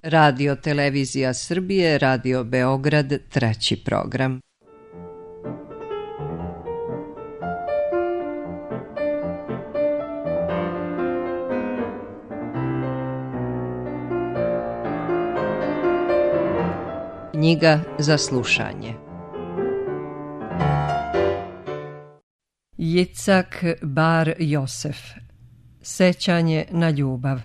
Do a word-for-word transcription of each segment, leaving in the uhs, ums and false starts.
Radio Televizija Srbije, Radio Beograd, treći program. Knjiga za slušanje. Jicak Bar Josef. Sećanje na ljubav.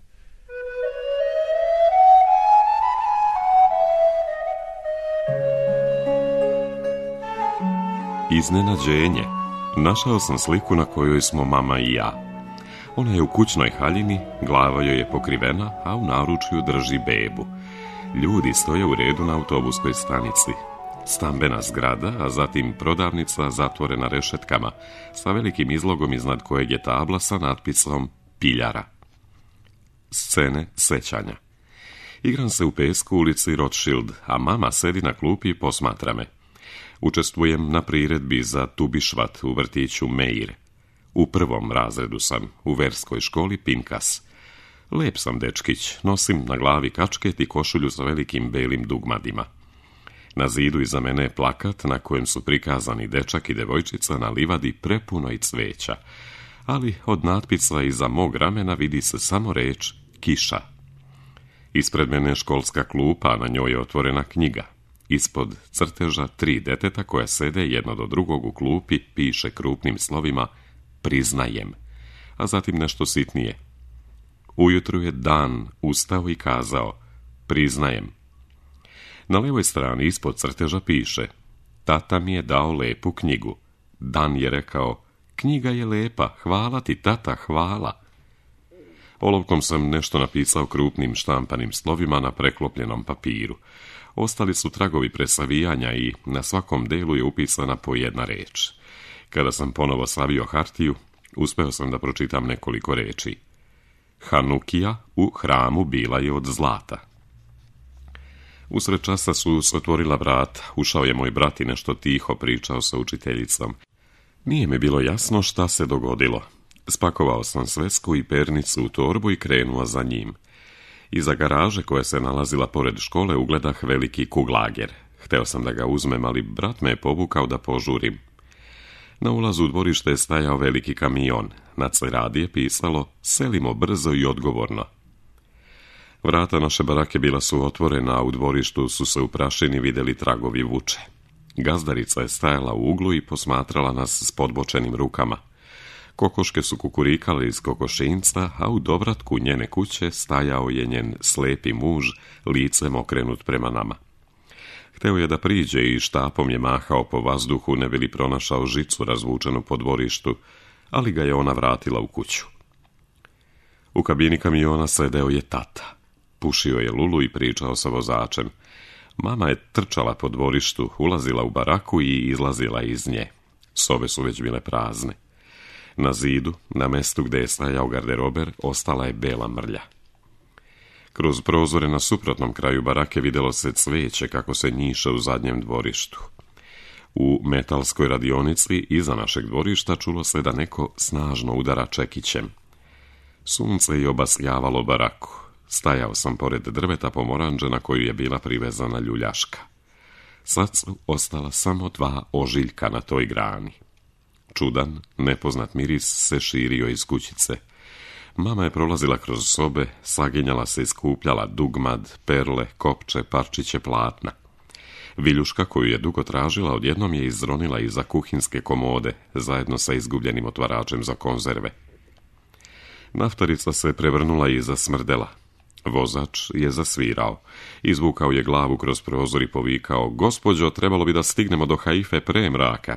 Iznenađenje. Našao sam sliku na kojoj smo mama i ja. Ona je u kućnoj haljini, glava joj je pokrivena, a u naručju drži bebu. Ljudi stoje u redu na autobuskoj stanici. Stambena zgrada, a zatim prodavnica zatvorena rešetkama, sa velikim izlogom iznad kojeg je tabla sa natpisom Piljara. Scene sećanja. Igram se u pesku u ulici Rothschild, a mama sedi na klupi i posmatra me. Učestvujem na priredbi za Tubišvat u vrtiću Meir. U prvom razredu sam, u verskoj školi Pinkas. Lep sam dečkić, nosim na glavi kačket i košulju sa velikim belim dugmadima. Na zidu iza mene je plakat na kojem su prikazani dečak i devojčica na livadi prepunoj cveća, ali od natpisa iza mog ramena vidi se samo reč kiša. Ispred mene je školska klupa, a na njoj je otvorena knjiga. Ispod crteža tri deteta koja sede jedno do drugog u klupi piše krupnim slovima priznajem, a zatim nešto sitnije. Ujutru je Dan ustao i kazao priznajem. Na levoj strani ispod crteža piše tata mi je dao lepu knjigu. Dan je rekao knjiga je lepa, hvala ti tata, hvala. Olovkom sam nešto napisao krupnim štampanim slovima na preklopljenom papiru. Ostali su tragovi presavijanja i na svakom delu je upisana po jedna reč. Kada sam ponovo savio hartiju, uspeo sam da pročitam nekoliko reči. Hanukija u hramu bila je od zlata. Usred časa su se otvorila vrata, ušao je moj brat i nešto tiho pričao sa učiteljicom. Nije mi bilo jasno šta se dogodilo. Spakovao sam svesku i pernicu u torbu i krenuo za njim. Iza garaže koja se nalazila pored škole ugledah veliki kuglager. Hteo sam da ga uzmem, ali brat me je povukao da požurim. Na ulazu u dvorište je stajao veliki kamion. Na ceradi je pisalo selimo brzo i odgovorno. Vrata naše barake bila su otvorena, a u dvorištu su se u prašini videli tragovi vuče. Gazdarica je stajala u uglu i posmatrala nas s podbočenim rukama. Kokoške su kukurikale iz kokošinca, a u dovratku njene kuće stajao je njen slepi muž, licem okrenut prema nama. Hteo je da priđe i štapom je mahao po vazduhu, ne bi li pronašao žicu razvučenu po dvorištu, ali ga je ona vratila u kuću. U kabini kamiona sedeo je tata. Pušio je lulu i pričao sa vozačem. Mama je trčala po dvorištu, ulazila u baraku i izlazila iz nje. Sobe su već bile prazne. Na zidu, na mestu gde je stajao garderober, ostala je bela mrlja. Kroz prozore na suprotnom kraju barake videlo se cveće kako se njiše u zadnjem dvorištu. U metalskoj radionici iza našeg dvorišta čulo se da neko snažno udara čekićem. Sunce je obasjavalo baraku. Stajao sam pored drveta pomoranđe na koju je bila privezana ljuljaška. Sad su ostala samo dva ožiljka na toj grani. Čudan, nepoznat miris se širio iz kućice. Mama je prolazila kroz sobe, saginjala se i skupljala dugmad, perle, kopče, parčiće platna. Viljuška koju je dugo tražila odjednom je izronila iza kuhinske komode, zajedno sa izgubljenim otvaračem za konzerve. Naftarica se prevrnula i zasmrdela. Vozač je zasvirao. Izvukao je glavu kroz prozor i povikao: "Gospođo, trebalo bi da stignemo do Haife pre mraka."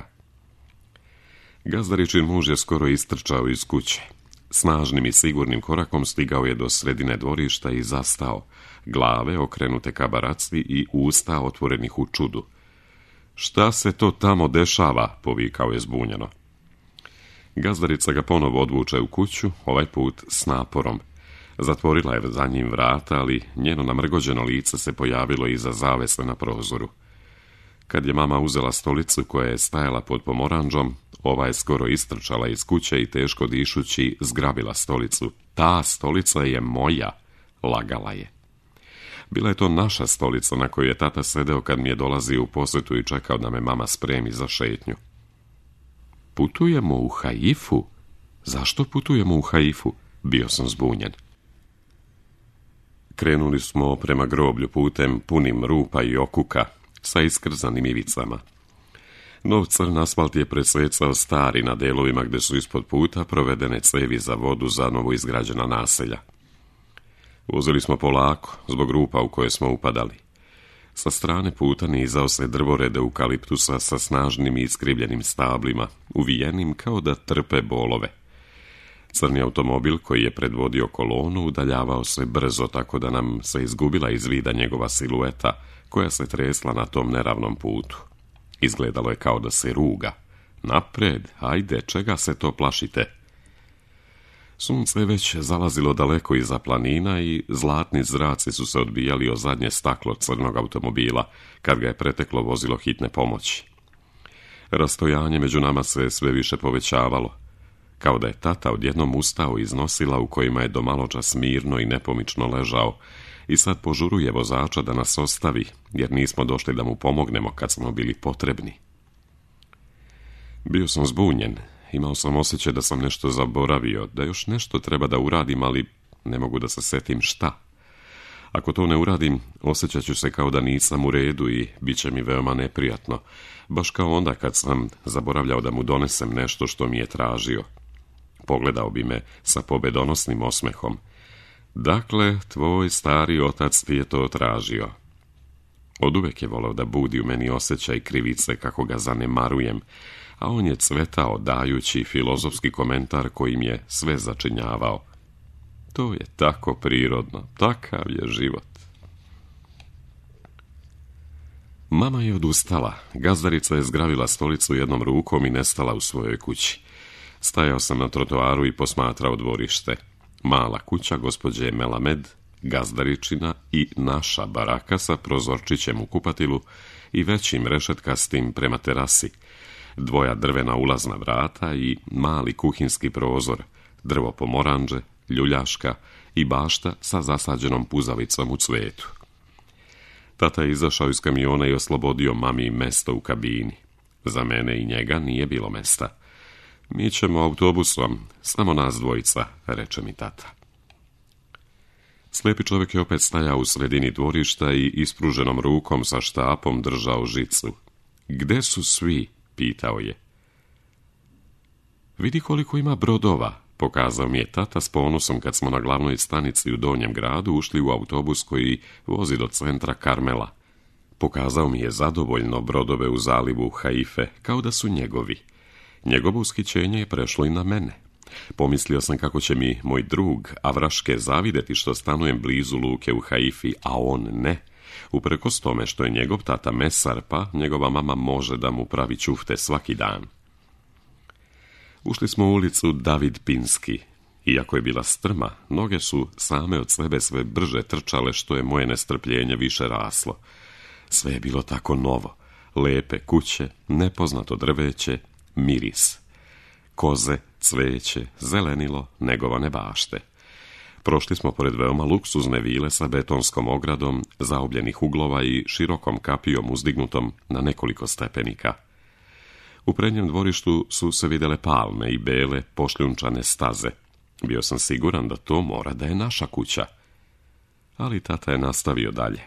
Gazdaričin muž je skoro istrčao iz kuće. Snažnim i sigurnim korakom stigao je do sredine dvorišta i zastao, glave okrenute ka baraci i usta otvorenih u čudu. "Šta se to tamo dešava?" povikao je zbunjeno. Gazdarica ga ponovo odvuče u kuću, ovaj put s naporom. Zatvorila je za njim vrata, ali njeno namrgođeno lice se pojavilo iza zavese na prozoru. Kad je mama uzela stolicu koja je stajala pod pomoranđom, ova je skoro istrčala iz kuće i teško dišući zgrabila stolicu. "Ta stolica je moja," lagala je. Bila je to naša stolica na kojoj je tata sedeo kad mi je dolazio u posjetu i čekao da me mama spremi za šetnju. Putujemo u Haifu? Zašto putujemo u Haifu? Bio sam zbunjen. Krenuli smo prema groblju putem punim rupa i okuka sa iskrzanim ivicama. Nov crn asfalt je presecao stari na delovima gdje su ispod puta provedene cevi za vodu za novo izgrađena naselja. Vozili smo polako, zbog rupa u koje smo upadali. Sa strane puta nizao se drvored eukaliptusa sa snažnim i iskrivljenim stablima, uvijenim kao da trpe bolove. Crni automobil koji je predvodio kolonu udaljavao se brzo, tako da nam se izgubila iz vida njegova silueta koja se tresla na tom neravnom putu. Izgledalo je kao da se ruga. Napred, ajde, čega se to plašite? Sunce je već zalazilo daleko iza planina i zlatni zraci su se odbijali o zadnje staklo crnog automobila kad ga je preteklo vozilo hitne pomoći. Rastojanje među nama se sve više povećavalo, kao da je tata odjednom ustao iz nosila u kojima je do maločas mirno i nepomično ležao i sad požuruje vozača da nas ostavi, jer nismo došli da mu pomognemo kad smo bili potrebni. Bio sam zbunjen, imao sam osjećaj da sam nešto zaboravio, da još nešto treba da uradim, ali ne mogu da se setim šta. Ako to ne uradim, osjećat ću se kao da nisam u redu i bit će mi veoma neprijatno, baš kao onda kad sam zaboravljao da mu donesem nešto što mi je tražio. Pogledao bi me sa pobedonosnim osmehom. Dakle, tvoj stari otac ti je to tražio. Oduvek je voleo da budi u meni osjećaj krivice kako ga zanemarujem, a on je cvetao dajući filozofski komentar kojim je sve začinjavao. To je tako prirodno, takav je život. Mama je odustala, gazdarica je zgravila stolicu jednom rukom i nestala u svojoj kući. Stajao sam na trotoaru i posmatrao dvorište. Mala kuća gospođe Melamed, gazdaričina i naša baraka sa prozorčićem u kupatilu i većim rešetkastim prema terasi, dvoja drvena ulazna vrata i mali kuhinski prozor, drvo pomoranđe, ljuljaška i bašta sa zasađenom puzavicom u cvetu. Tata je izašao iz kamiona i oslobodio mami mesto u kabini. Za mene i njega nije bilo mesta. Mi ćemo autobusom, samo nas dvojica, reče mi tata. Slijepi čovjek je opet stajao u sredini dvorišta i ispruženom rukom sa štapom držao žicu. Gde su svi? Pitao je. Vidi koliko ima brodova, pokazao mi je tata s ponosom kad smo na glavnoj stanici u Donjem gradu ušli u autobus koji vozi do centra Karmela. Pokazao mi je zadovoljno brodove u zalivu Haife, kao da su njegovi. Njegovo ushićenje je prešlo i na mene. Pomislio sam kako će mi moj drug Avraške zavideti što stanujem blizu luke u Haifi, a on ne. Uprkos tome što je njegov tata mesar, pa njegova mama može da mu pravi ćufte svaki dan. Ušli smo u ulicu David Pinski. Iako je bila strma, noge su same od sebe sve brže trčale, što je moje nestrpljenje više raslo. Sve je bilo tako novo. Lepe kuće, nepoznato drveće, miris. Koze, cveće, zelenilo, negovane bašte. Prošli smo pored veoma luksuzne vile sa betonskom ogradom, zaobljenih uglova i širokom kapijom uzdignutom na nekoliko stepenika. U prednjem dvorištu su se vidjele palme i bele, pošljunčane staze. Bio sam siguran da to mora da je naša kuća. Ali tata je nastavio dalje.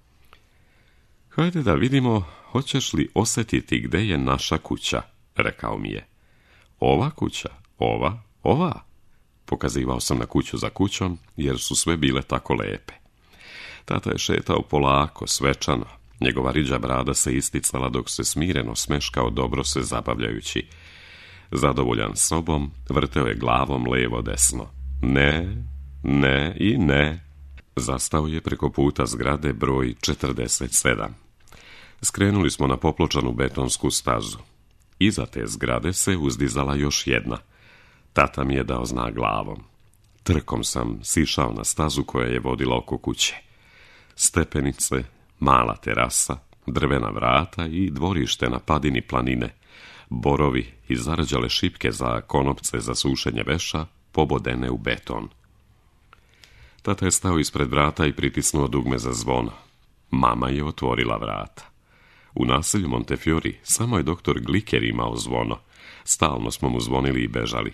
Hajde da vidimo, hoćeš li osjetiti gde je naša kuća, rekao mi je. Ova kuća, ova, ova. Pokazivao sam na kuću za kućom, jer su sve bile tako lepe. Tata je šetao polako, svečano. Njegova riđa brada se isticala dok se smireno smeškao, dobro se zabavljajući. Zadovoljan sobom, vrteo je glavom levo desno. Ne, ne i ne. Zastao je preko puta zgrade broj četrdeset sedam. Skrenuli smo na popločanu betonsku stazu. Iza te zgrade se uzdizala još jedna. Tata mi je dao znak glavom. Trkom sam sišao na stazu koja je vodila oko kuće. Stepenice, mala terasa, drvena vrata i dvorište na padini planine, borovi i zarđale šipke za konopce za sušenje veša, pobodene u beton. Tata je stao ispred vrata i pritisnuo dugme za zvono. Mama je otvorila vrata. U naselju Montefiori samo je doktor Gliker imao zvono. Stalno smo mu zvonili i bežali.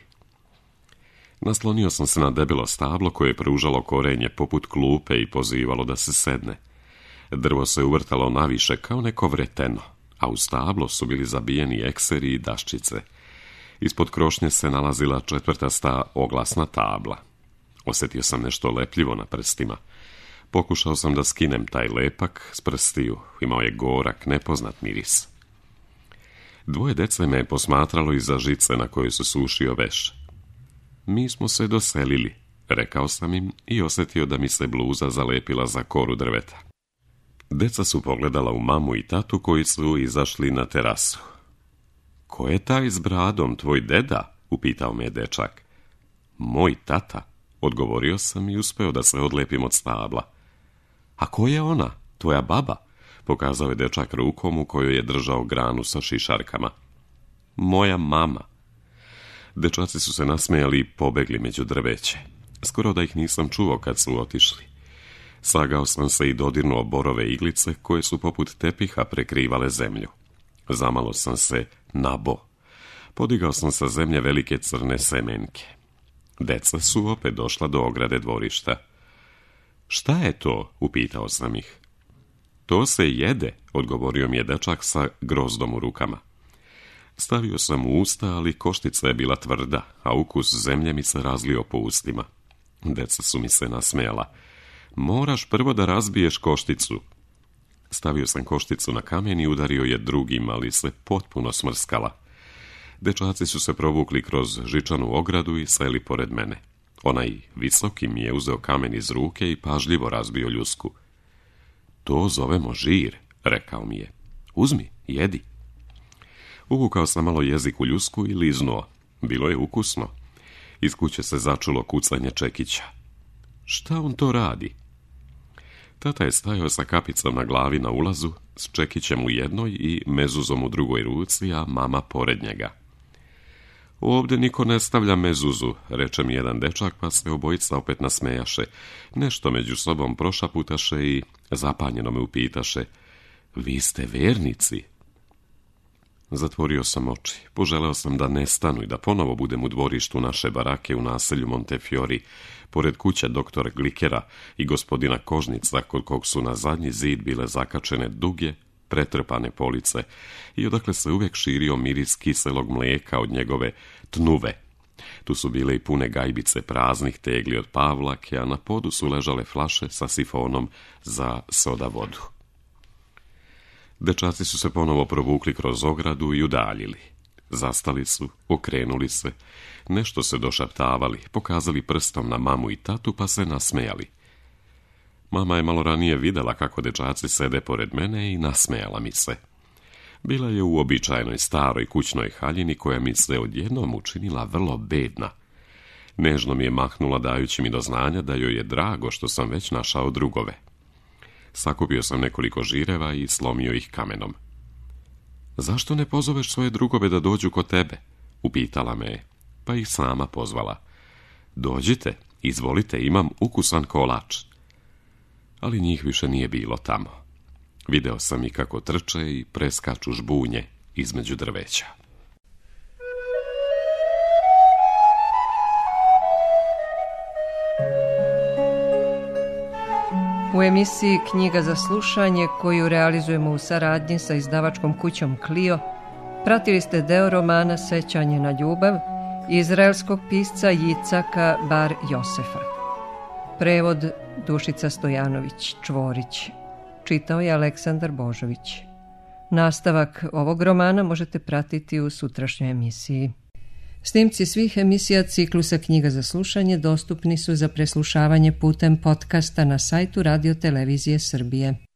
Naslonio sam se na debelo stablo koje je pružalo korenje poput klupe i pozivalo da se sedne. Drvo se uvrtalo naviše kao neko vreteno, a u stablo su bili zabijeni ekseri i daščice. Ispod krošnje se nalazila četvrtasta oglasna tabla. Osjetio sam nešto lepljivo na prstima. Pokušao sam da skinem taj lepak s prstiju. Imao je gorak, nepoznat miris. Dvoje dece me je posmatralo iza žice na kojoj se sušio veš. Mi smo se doselili, rekao sam im i osjetio da mi se bluza zalepila za koru drveta. Deca su pogledala u mamu i tatu koji su izašli na terasu. Ko je taj s bradom, tvoj deda? Upitao me je dečak. Moj tata, odgovorio sam i uspeo da se odlepim od stabla. A ko je ona, tvoja baba? Pokazao je dečak rukom u kojoj je držao granu sa šišarkama. Moja mama. Dečaci su se nasmejali i pobegli među drveće. Skoro da ih nisam čuo kad su otišli. Sagao sam se i dodirnuo borove iglice koje su poput tepiha prekrivale zemlju. Zamalo sam se nabo. Podigao sam sa zemlje velike crne semenke. Deca su opet došla do ograde dvorišta. Šta je to? Upitao sam ih. To se jede, odgovorio mi je dečak sa grozdom u rukama. Stavio sam u usta, ali koštica je bila tvrda, a ukus zemlje mi se razlio po ustima. Deca su mi se nasmejala. Moraš prvo da razbiješ košticu. Stavio sam košticu na kamen i udario je drugim, ali se potpuno smrskala. Dečaci su se provukli kroz žičanu ogradu i seli pored mene. Onaj visoki mi je uzeo kamen iz ruke i pažljivo razbio ljusku. To zovemo žir, rekao mi je. Uzmi, jedi. Uvukao sam malo jezik u ljusku i liznuo. Bilo je ukusno. Iz kuće se začulo kucanje čekića. Šta on to radi? Tata je stajao sa kapicom na glavi na ulazu, s čekićem u jednoj i mezuzom u drugoj ruci, a mama pored njega. Ovdje niko ne stavlja mezuzu, reče mi jedan dečak, pa se obojica opet nasmejaše. Nešto među sobom prošaputaše i zapanjeno me upitaše. Vi ste vernici? Zatvorio sam oči. Poželeo sam da nestanu i da ponovo budem u dvorištu naše barake u naselju Montefiori, pored kuće doktora Glikera i gospodina Kožnica, kod kog su na zadnji zid bile zakačene duge, pretrpane police i odakle se uvijek širio miris kiselog mlijeka od njegove tnuve. Tu su bile i pune gajbice praznih tegli od pavlake, a na podu su ležale flaše sa sifonom za soda vodu. Dečaci su se ponovo provukli kroz ogradu i udaljili. Zastali su, okrenuli se, nešto se došaptavali, pokazali prstom na mamu i tatu, pa se nasmejali. Mama je malo ranije videla kako dečaci sede pored mene i nasmejala mi se. Bila je u uobičajenoj staroj kućnoj haljini koja mi se odjednom učinila vrlo bedna. Nežno mi je mahnula dajući mi do znanja da joj je drago što sam već našao drugove. Sakupio sam nekoliko žireva i slomio ih kamenom. Zašto ne pozoveš svoje drugove da dođu kod tebe? Upitala me je, pa ih sama pozvala. Dođite, izvolite, imam ukusan kolač. Ali njih više nije bilo tamo. Video sam ih kako trče i preskaču žbunje između drveća. U emisiji Knjiga za slušanje, koju realizujemo u saradnji sa izdavačkom kućom Clio, pratili ste deo romana Sećanje na ljubav izraelskog pisca Jicaka Bar Josefa. Prevod Dušica Stojanović Čvorić. Čitao je Aleksandar Božović. Nastavak ovog romana možete pratiti u sutrašnjoj emisiji. Snimci svih emisija ciklusa Knjiga za slušanje dostupni su za preslušavanje putem podcasta na sajtu Radio Televizije Srbije.